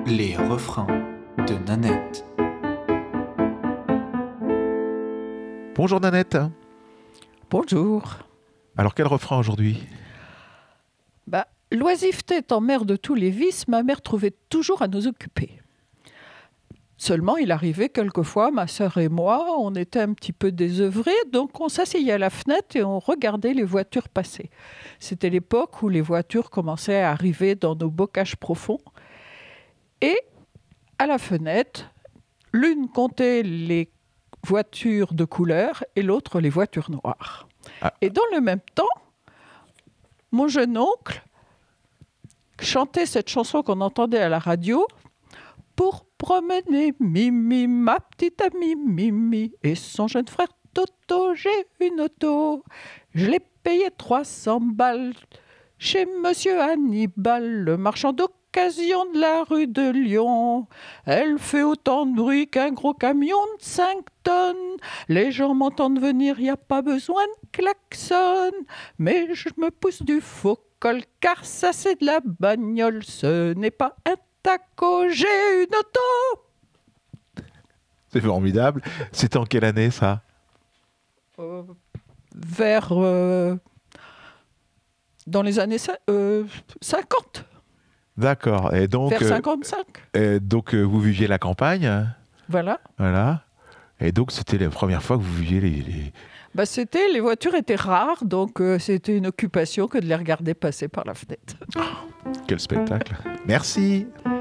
Les refrains de Nanette. Bonjour Nanette. Bonjour. Alors quel refrain aujourd'hui ? L'oisiveté étant mère de tous les vices, ma mère trouvait toujours à nous occuper. Seulement, il arrivait quelquefois, ma sœur et moi, on était un petit peu désœuvrés, donc on s'asseyait à la fenêtre et on regardait les voitures passer. C'était l'époque où les voitures commençaient à arriver dans nos bocages profonds. Et à la fenêtre, l'une comptait les voitures de couleur et l'autre les voitures noires. Et dans le même temps, mon jeune oncle chantait cette chanson qu'on entendait à la radio. Pour promener Mimi, ma petite amie Mimi, et son jeune frère Toto, j'ai une auto. Je l'ai payé 300 balles chez Monsieur Hannibal, le marchand d'occasion de la rue de Lyon. Elle fait autant de bruit qu'un gros camion de 5 tonnes. Les gens m'entendent venir, y a pas besoin de klaxon. Mais je me pousse du faux col, car ça c'est de la bagnole, ce n'est pas un taco, j'ai une auto. C'est formidable. C'était en quelle année ça ? Vers dans les années 50. D'accord. Et donc, vers 55. Donc vous viviez la campagne. Voilà. Et donc c'était la première fois que vous viviez les... Les voitures étaient rares, donc c'était une occupation que de les regarder passer par la fenêtre. Quel spectacle. Merci.